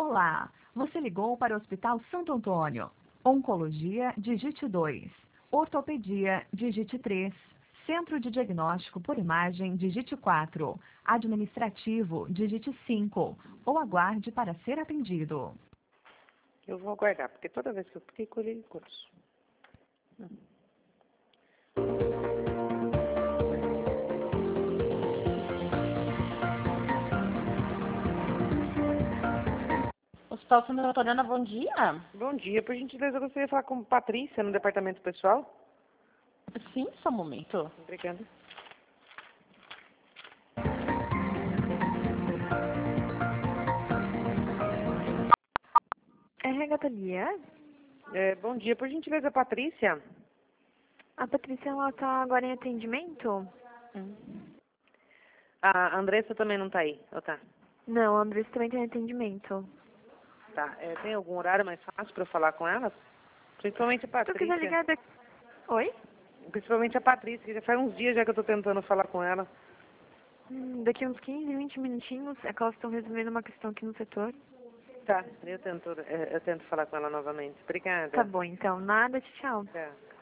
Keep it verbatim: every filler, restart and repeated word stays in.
Olá, você ligou para o Hospital Santo Antônio. Oncologia, digite dois. Ortopedia, digite três. Centro de Diagnóstico por Imagem, digite quatro. Administrativo, digite cinco. Ou aguarde para ser atendido. Eu vou aguardar, porque toda vez que eu clico, ele curso. Hum. Hospital Santa Antônia, bom dia. Bom dia, por gentileza, eu gostaria de falar com Patrícia no departamento pessoal. Sim, só um momento. Obrigada. É Regatalia? É, bom dia, por gentileza, Patrícia. A Patrícia, ela tá agora em atendimento? Hum. A Andressa também não tá aí, ou tá? Não, a Andressa também tem atendimento. Tá, é, tem algum horário mais fácil para eu falar com ela? Principalmente a Se tu Patrícia. quiser ligar daqui... Oi? Principalmente a Patrícia, que já faz uns dias já que eu tô tentando falar com ela. Hum, daqui uns quinze, vinte minutinhos, é que elas estão resolvendo uma questão aqui no setor. Tá, eu tento, eu tento falar com ela novamente. Obrigada. Tá bom, então. Nada, tchau. Tchau.